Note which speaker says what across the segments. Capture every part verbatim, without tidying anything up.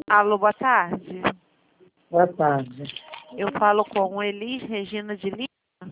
Speaker 1: Alô, boa tarde.
Speaker 2: Boa tarde.
Speaker 1: Eu falo com Elis Regina de Lima.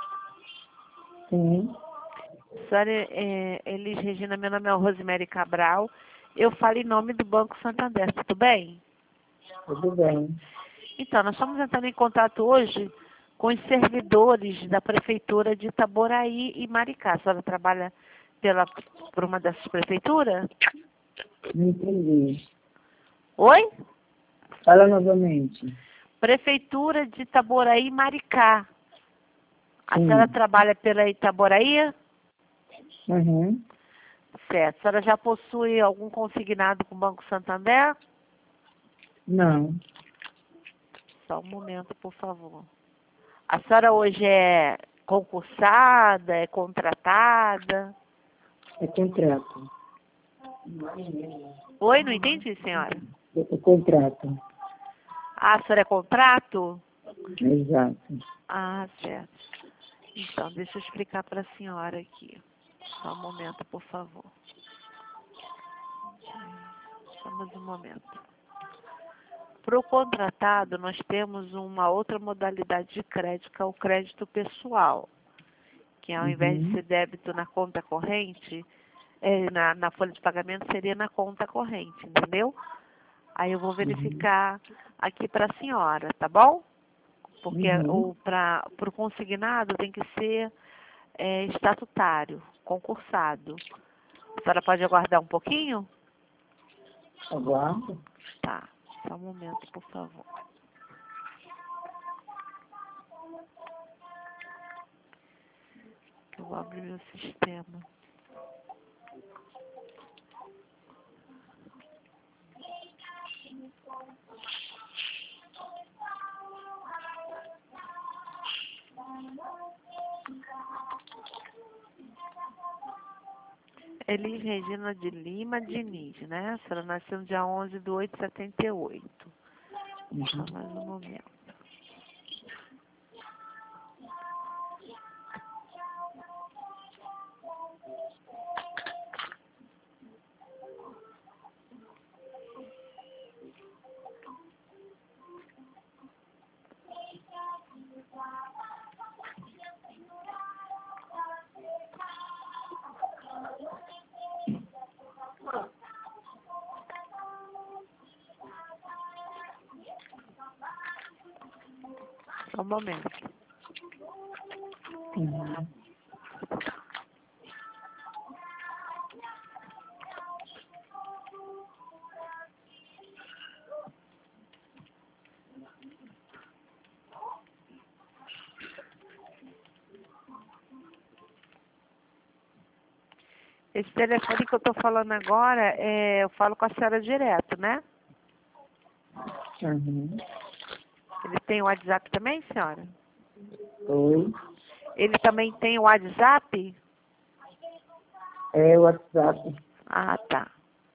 Speaker 2: Sim.
Speaker 1: Senhora, é, Elis Regina, meu nome é Rosemary Cabral. Eu falo em nome do Banco Santander, tudo bem?
Speaker 2: Tudo bem.
Speaker 1: Então, nós estamos entrando em contato hoje com os servidores da Prefeitura de Itaboraí e Maricá. A senhora trabalha pela, por uma dessas prefeituras?
Speaker 2: Não entendi.
Speaker 1: Oi?
Speaker 2: Fala novamente.
Speaker 1: Prefeitura de Itaboraí e Maricá. A
Speaker 2: Sim.
Speaker 1: senhora trabalha pela Itaboraí?
Speaker 2: Uhum.
Speaker 1: Certo. A senhora já possui algum consignado com o Banco Santander?
Speaker 2: Não.
Speaker 1: Só um momento, por favor. A senhora hoje é concursada, é contratada?
Speaker 2: É contrato.
Speaker 1: Oi, não entendi, senhora.
Speaker 2: É contrato.
Speaker 1: Ah, a senhora é contrato?
Speaker 2: Exato.
Speaker 1: Ah, certo. Então, deixa eu explicar para a senhora aqui. Só um momento, por favor. Só mais um momento. Para o contratado, nós temos uma outra modalidade de crédito, que é o crédito pessoal, que ao invés de
Speaker 2: Uhum.
Speaker 1: ser débito na conta corrente, é, na, na folha de pagamento, seria na conta corrente, entendeu? Aí eu vou verificar aqui para a senhora, tá bom? Porque
Speaker 2: Uhum.
Speaker 1: o para o consignado tem que ser é, estatutário, concursado. A senhora pode aguardar um pouquinho?
Speaker 2: Aguardo.
Speaker 1: Tá, só um momento, por favor. Eu vou abrir meu sistema. Elis Regina de Lima Diniz, né? A senhora nasceu no dia onze de oito de setenta e oito.
Speaker 2: Uhum.
Speaker 1: Só mais um momento. Só um momento.
Speaker 2: Uhum.
Speaker 1: Esse telefone que eu estou falando agora, é, eu falo com a senhora direto, né?
Speaker 2: Uhum.
Speaker 1: Ele tem o WhatsApp também, senhora?
Speaker 2: Oi.
Speaker 1: Ele também tem o WhatsApp?
Speaker 2: É o WhatsApp.
Speaker 1: Ah, tá.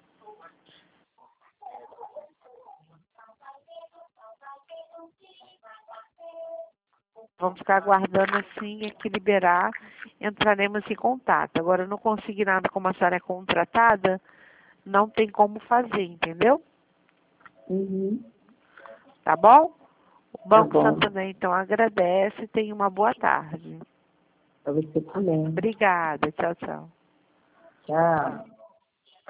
Speaker 1: Vamos ficar aguardando assim, é que liberar, entraremos em contato. Agora, no consignado, como a senhora é contratada, não tem como fazer, entendeu?
Speaker 2: Uhum.
Speaker 1: Tá bom? O
Speaker 2: Tá
Speaker 1: Banco
Speaker 2: bom.
Speaker 1: Santander, então, agradece e tenha uma boa tarde.
Speaker 2: Pra você também.
Speaker 1: Obrigada. Tchau, tchau.
Speaker 2: Tchau.